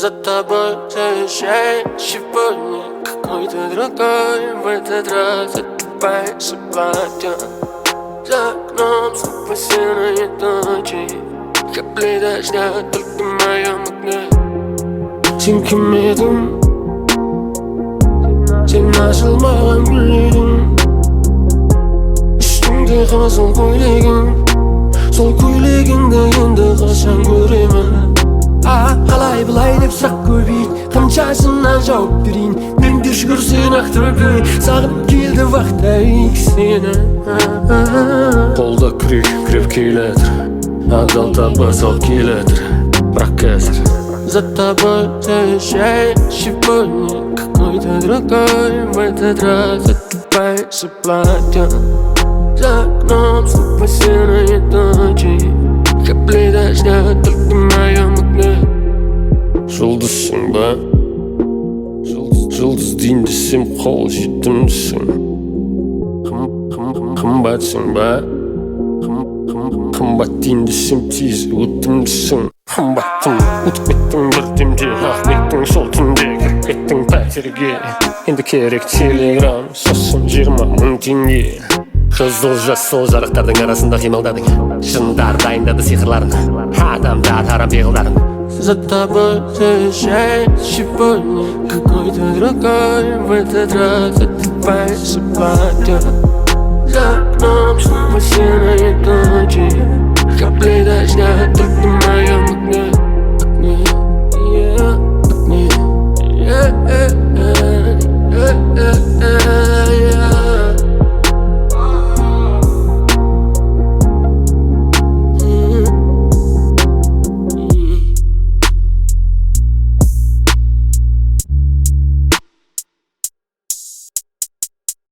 За тобой заезжай сегодня какой-то другой. В этот раз отдувайся платье. За окном снова серые ночи, капли дождя только в моем окне. Сен кім едің? Сен ашылмаған гүл едің. Үстіңде қызыл көйлегің, сол көйлегіңді енді қашан көремін? Қалай былай деп сұрақ көбейді, қаншасына жауап берейін? Мен де шүкір сен ақтырбей, сағынып келді вақтайық сені. Қолда күреп келетір, адал таба сал келетір, бірақ қазір за тобой заезжай сегодня какой-то другой. В этот раз отдувайся платье. За окном снова серые ночи, капли дождя только в моем окне. Жұлдызсың ба? Жұлдыз дейін десем қол жетімдісің. Қымбатсың ба? Қымбат дейін десем тез өтімдісің. Қымбаттым, ұтып кеттің бір демде, ақбеттің сол түнде кіріп кеттің пәтерге. Енді керек телеграм, сосын 20 мың теңге. Қызыл жасыл жарықтардың арасында қимылдадың, жындар дайындады сиқырларын, адамда тарам пиғылдарын. За тобой заезжай сегодня какой-то другой. В этот раз отдувайся платье. За окном снова серые ночи, капли дождя только